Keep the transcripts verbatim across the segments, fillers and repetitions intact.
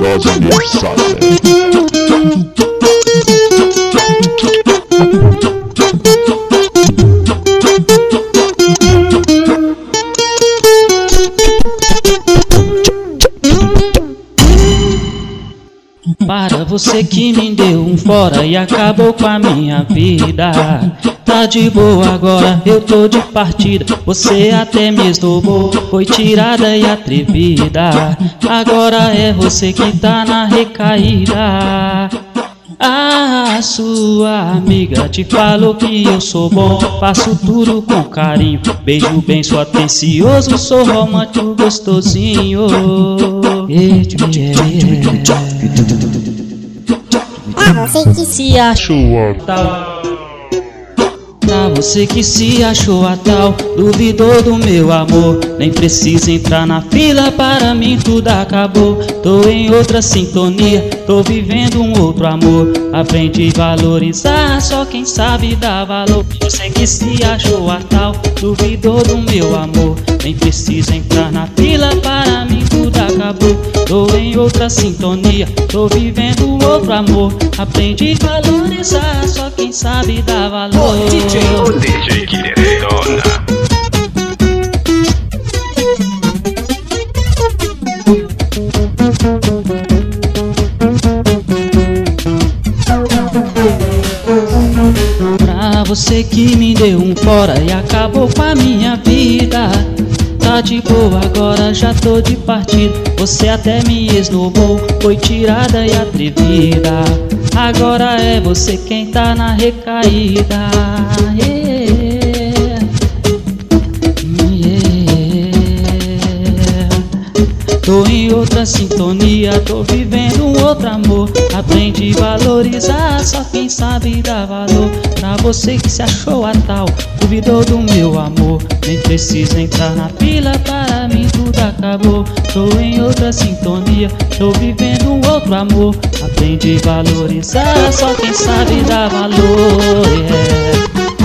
aniversário. Para você que me deu um fora e acabou com a minha vida. Tá de boa agora, eu tô de partida. Você até me esnobou, foi tirada e atrevida. Agora é você que tá na recaída. A sua amiga te falou que eu sou bom, faço tudo com carinho. Beijo bem, sou atencioso, sou romântico, gostosinho. Pra você que se achou tal, pra você que se achou a tal, duvidou do meu amor, nem precisa entrar na fila, para mim tudo acabou. Tô em outra sintonia, tô vivendo um outro amor. Aprendi a valorizar, só quem sabe dá valor. Você que se achou a tal, duvidou do meu amor, nem precisa entrar na fila, para mim tudo acabou. Tô em outra sintonia, tô vivendo um outro amor. Aprendi a valorizar, só quem sabe dá valor. O D J, o D J que detona. Pra você que me deu um fora e acabou com a minha vida. Tá de boa agora, já tô de partida. Você até me esnobou, foi tirada e atrevida. Agora é você quem tá na recaída. Yeah. Yeah. Tô em outra sintonia, tô vivendo um outro amor. Aprendi a valorizar, só quem sabe dá valor. Pra você que se achou a tal, duvidou do meu amor, nem precisa entrar na fila, para mim tudo acabou. Tô em outra sintonia, tô vivendo um outro amor. Aprendi a valorizar, só quem sabe dá valor. Yeah.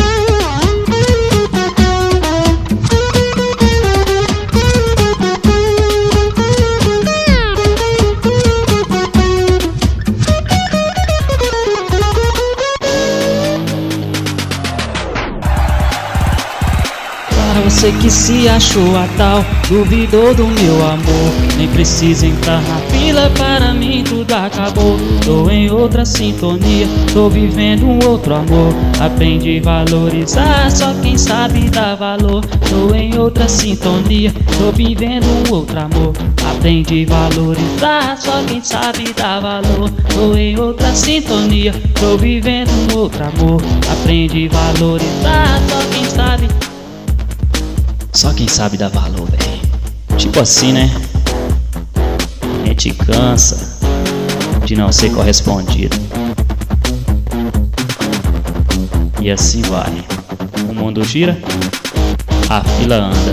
Pra você que se achou a tal, duvidou do meu amor, nem precisa entrar na fila, para mim tudo acabou. Tô em outra sintonia, tô vivendo um outro amor. Aprendi a valorizar, só quem sabe dá valor. Tô em outra sintonia, tô vivendo um outro amor. Aprendi a valorizar, só quem sabe dá valor. Tô em outra sintonia, tô vivendo um outro amor. Aprendi a valorizar, só quem sabe. Só quem sabe dá valor, velho. Tipo assim, né? A gente cansa de não ser correspondido. E assim vai. O mundo gira, a fila anda.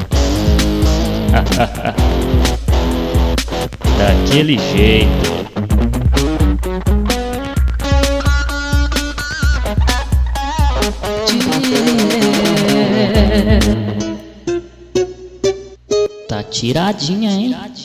Daquele jeito. Tá tiradinha, hein?